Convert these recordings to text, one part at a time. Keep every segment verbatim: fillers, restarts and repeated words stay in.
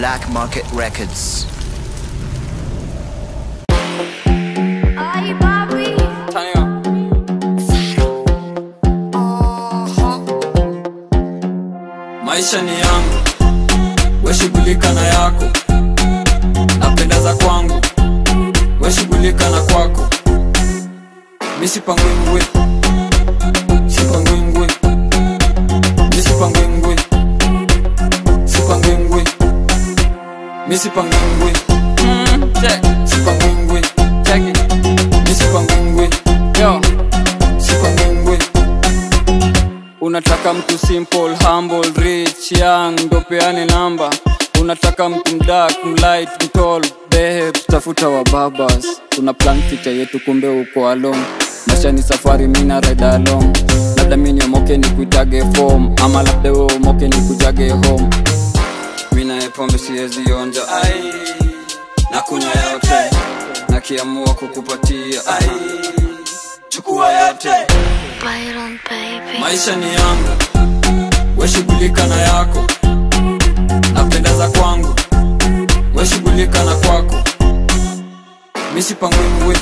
Black Market Records. Ay, papi. Maisha ni yangu, we shughulika na yako. Napenda za kwangu, we shughulika na kwako. Mi sipangwi ngwe, sipangwi ngwe, mi sipangwi ngwe, sipangwi ngwe, mi sipangwi ngwe, sipangwi ngwe, mi sipangwi ngwe, sipangwi ngwe. Unataka mtu simple, humble, rich, young, ndo peane namba. Unataka mtu mdark, mlight, mtall, babe, tafuta wa babas. Tuna plan future yetu kumbe uko alone. Maisha ni safari, mina ride along. Labda mini omoke ni kuitage form, ama labda we omoke ni kujage home. Mina epombe siezi onja, ai, na kunya yote, na kiamua kukupatia, ai, chukua yote. Byron, baby. Maisha ni yangu, we shughulika na yako. Napenda za kwangu, we shughulika na kwako. Mi sipangwi ngwe,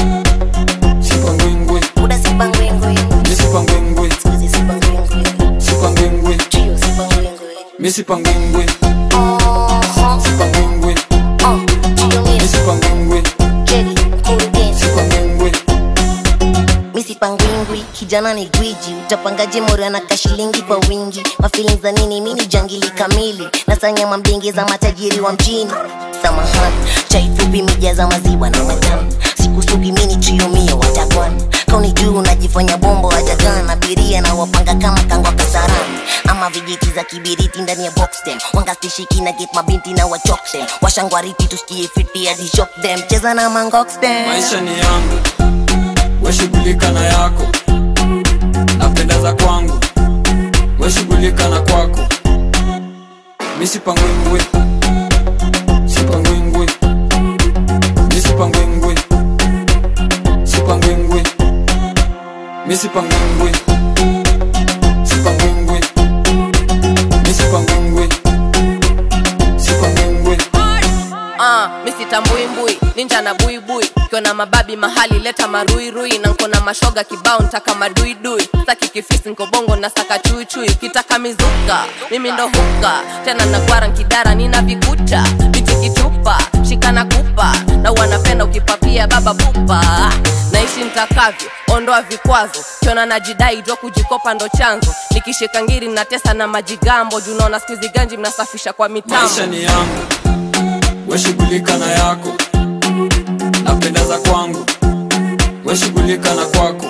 sipangwi ngwe, Uda sipangwi ngwe, mi sipangwi ngwe, Squeezy sipangwi ngwe, sipangwi ngwe, Trio sipangwi ngwe, mi sipangwi ngwe, uh-huh. sipangwi ngwe, Uh, Trio mi Miss, sipangwi ngwe, Jelly, Cool Game. sipangwi ngwe. Misi pangwingwi, kijana ni gwiji. Utapangaje mori anaka shilingi kwa wingi. Mafeelings za nini, mini jangili kamili. Nasanya mambingi za matajiri wa mjini. Samahani, chai fupi mija za maziwa na matamu. Sikusugi mini trio mio watakwan. Kauni juu unajifanya bombo hajagana. Abiria na wapanga kama kangwa kasarani. Ama vijiti za kibiriti ndani ya box them. Wanga stishiki na get mabinti na wachok them. Washangwariti tusikie fiti hadi shock them. Cheza na mangox them. Maisha ni yangu, we shughulika na yako. Napenda za kwangu, we shughulika na kwako. Mi sipangwi ngwe, sipangwi ngwe, mi sipangwi ngwe, sipangwi ngwe, mi sipangwi ngwe, sipangwi ngwe, mi sipangwi ngwe, sipangwi ngwe. Ah, misi tambui mbui, ninja na bui bui. Kiona mababi mahali leta marui rui. Na nkona mashoga kibao ntaka madui dui. Saki kifisi nko bongo na saka chui chui. Kitaka mizuka, mimi ndo huka. Tena nagwara nkidara nina vikuta. Biti kichupa, shikana kupa. Na wanapenda ukipapia baba pupa. Naishi mtakavyo, ondoa vikwazo. Kiona najidai jo kujikopa ndo chanzo. Nikishika ngiri na tesa na majigambo. Junaona squeezy ganji mnasafisha kwa mitambo. Maisha ni yangu, we shughulika na yako. Napenda za kwangu, we shughulika na kwako.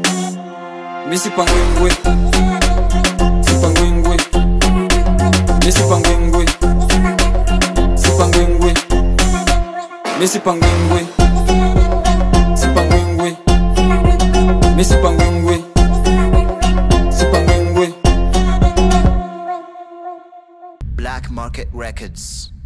Mi sipangwi ngwe, sipangwi ngwe, mi sipangwi ngwe, sipangwi ngwe, mi sipangwi ngwe, sipangwi ngwe, mi sipangwi ngwe, sipangwi ngwe. Black Market Records.